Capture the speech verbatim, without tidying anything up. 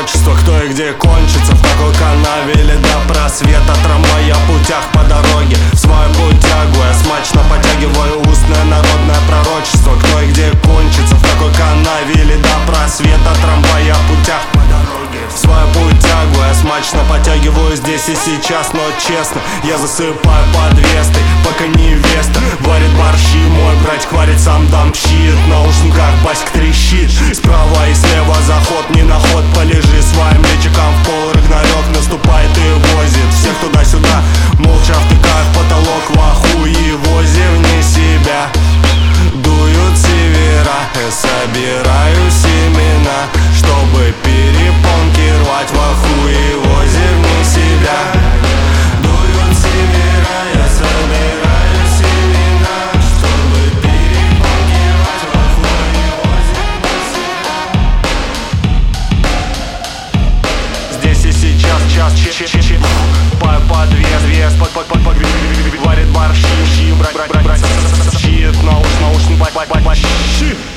пророчество, кто и где кончится, в какой канаве или до просвета. Трамвай о путях по дороге, в свой путь тягу я смачно потягиваю устное народное пророчество, кто и где кончится, в какой канаве или до просвета. Трамвай о путях по дороге, в свой путь тягу я смачно потягиваю здесь и сейчас. Но честно, я засыпаю под вестой, пока невеста варит борщи. Мой братик варит, сам дамщит, в наушниках басик трещит. Справа и слева заход, не на ход, полежи своим личиком в пол. Рагнарёк наступает и возит всех туда-сюда, молча втыкая в потолок в охуевозе. Вне себя дуют севера, я собираю семена, чтобы перепонки рвать в охуевозе. Вне себя дуют севера, я собираю семена, чтобы перепонки рвать в охуевозе. Здесь и сейчас час че-че-че-че по подвес, вес, под под под под варит борщи, брать брать брать брать щит, науш наушник, бай бай бай щит.